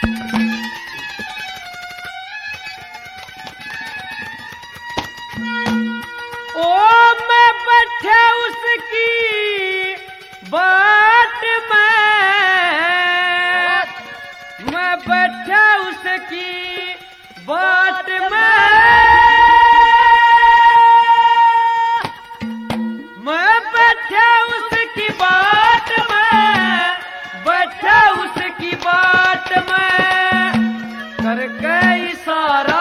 ओ मैं बैठा उसकी बाट में, मैं बैठा उसकी बाट में, मैं बैठा उसकी बाट में, बैठा उसकी बाट में, करके इशारा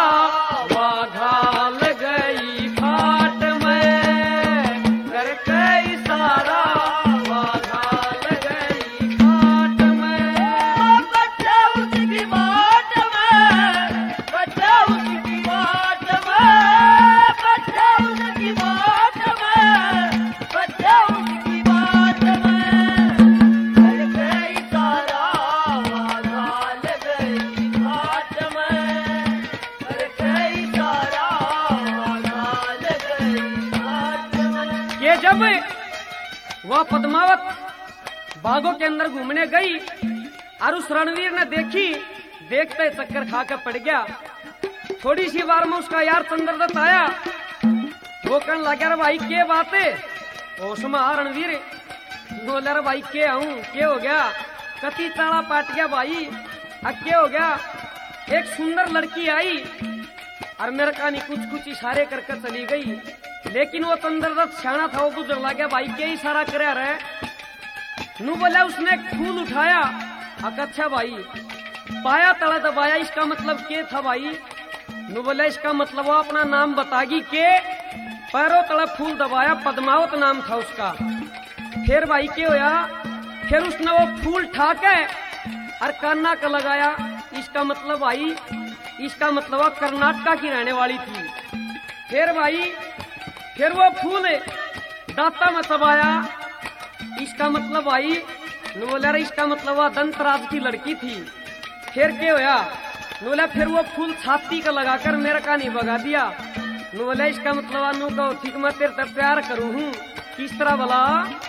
वाघाल गई घाट में, करके इशारा वाघाल गई घाट में, बैठा उसकी बाट में, बैठा उसकी बाट में, बैठा उसकी बाट में, बैठा उसकी बाट में, करके इशारा वाघाल गई घाट में, करके इशारा वाघाल गई घाट में। ये जब वह पद्मावत बागों के अंदर घूमने गई और उस रणवीर ने देखी, देखते चक्कर खाकर पड़ गया। थोड़ी सी बार में उसका यार चंद्रदत्त आया, वो कहने लगा, भाई के बात है? होश में आ रणवीर, बोला रे भाई के आऊं, के हो गया? कति ताला पाट गया भाई, अब के हो गया? एक सुंदर लड़की आई और मेरे कहानी कुछ कुछ इशारे करके चली गई, लेकिन वो चंद्रदत्त सियाना था, वो गुजर ला गया, भाई के इशारा करे रहे? नू बोला उसने एक फूल उठाया, अच्छा भाई पाया तला दबाया, इसका मतलब के था भाई? नू बोला इसका मतलब वो अपना नाम बतागी के, पैरों तला फूल दबाया, पद्मावत नाम था उसका। फिर भाई के होया? फिर उसने वो फूल ठाके और कान्ना का लगाया, इसका मतलब भाई, इसका मतलब वो कर्नाटक की रहने वाली थी। फिर भाई फिर वो फूल दाता में चबाया, इसका मतलब भाई बोला रे इसका मतलब वह दंतराज की लड़की थी। फिर क्या होया? बोला फिर वो फूल छाती का लगाकर मेरा का नहीं भगा दिया। बोला इसका मतलब अनु का ठीक मैं तेरे तक प्यार करूं हूं, किस तरह भला?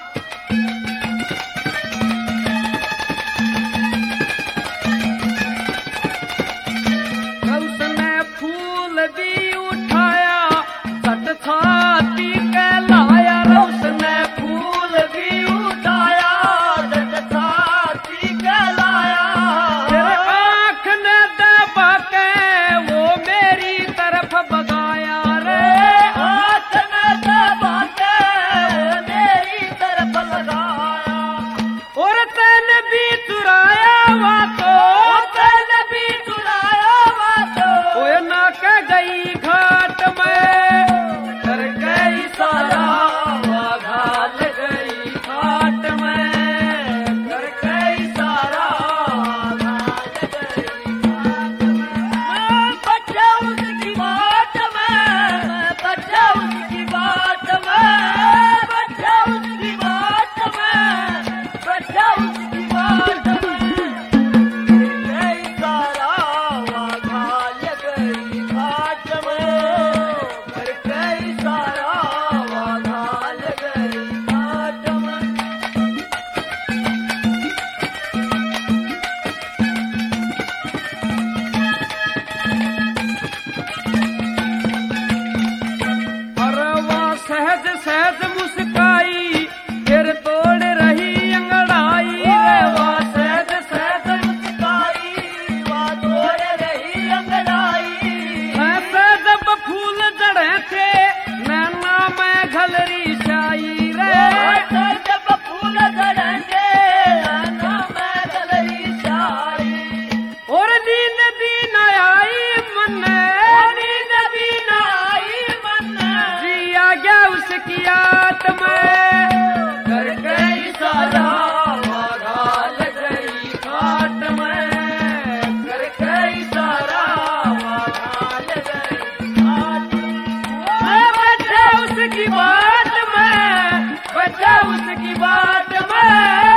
उसने फूल भी उठाया, झट छाती के लाया, उसने फूल भी उठाया, झट छाती के लाया, फिर आँख ने दबा के वो मेरी तरफ बगाया रे, आँख ने दबा के वो मेरी तरफ लगाया, और तैने भी चुराया वहाँ तो, तैने भी चुराया वहाँ तो, वो ना के गई घाट में, कर गई सारा वाघाल गई घाट में, कर गई सारा वाघाल गई घाट में, मैं बचा उसकी बाट में, मैं बचा उसकी बाट में, बचा उसकी बाट में, बचा उसकी बाट में, गई सारा वाघाल गई घाट में, कर गई सारा वाघाल गई घाट में। अरे वह सहज सहज मुस्काई, फिर तोड़ रही अंगड़ाई रे, वह सहज सहज मुस्काई, वह तोड़ रही अंगड़ाई, ऐसे जब फूल जड़े थे नैना में घलरी शाई रे, ऐसे जब फूल जड़े थे नैना में घलरी शाई, और नींद भी न आई मन, नींद भी न आई मन, जिया गया उसकी याद में, कर गई सारा वाघाल गई घाट में, कर गई सारा वाघाल गई घाट में, बचा उसकी बाट में, बचा उसकी बाट में,